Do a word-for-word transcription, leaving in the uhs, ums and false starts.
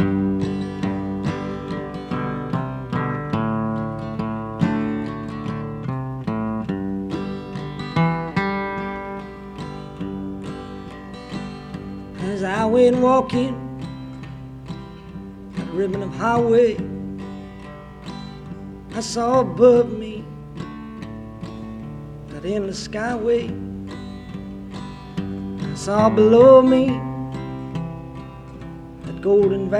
As I went walking that ribbon of highway, I saw above me that endless skyway. I saw below me that golden valley.